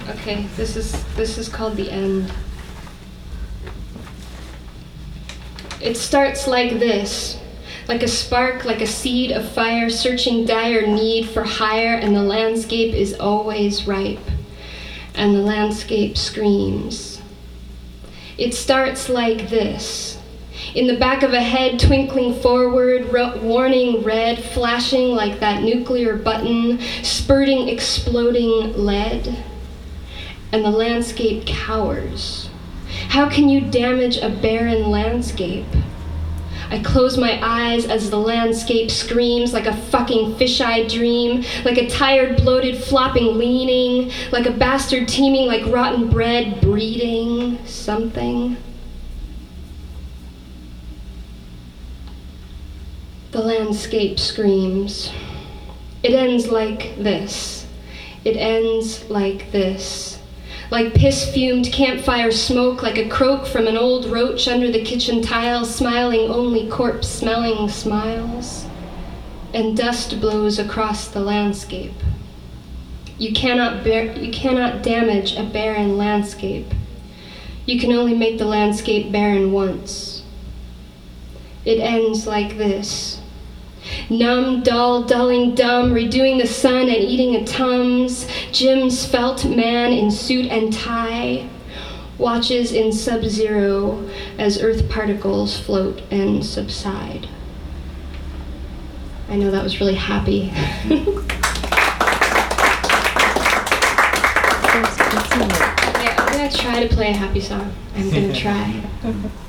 Okay, this is called The End. It starts like this, like a spark, like a seed of fire, searching dire need for higher, and the landscape is always ripe, and the landscape screams. It starts like this, in the back of a head, twinkling forward, warning red, flashing like that nuclear button, spurting exploding lead, and the landscape cowers. How can you damage a barren landscape? I close my eyes as the landscape screams like a fucking fisheye dream, like a tired, bloated, flopping leaning, like a bastard teeming like rotten bread breeding something. The landscape screams. It ends like this. It ends like this. Like piss-fumed campfire smoke, like a croak from an old roach under the kitchen tiles, smiling only corpse-smelling smiles. And dust blows across the landscape. You cannot damage a barren landscape. You can only make the landscape barren once. It ends like this. Numb, dull, dulling, dumb, redoing the sun and eating a Tums. Jim's felt man in suit and tie watches in sub-zero as earth particles float and subside. I know that was really happy. Okay, I'm gonna try to play a happy song. I'm gonna try.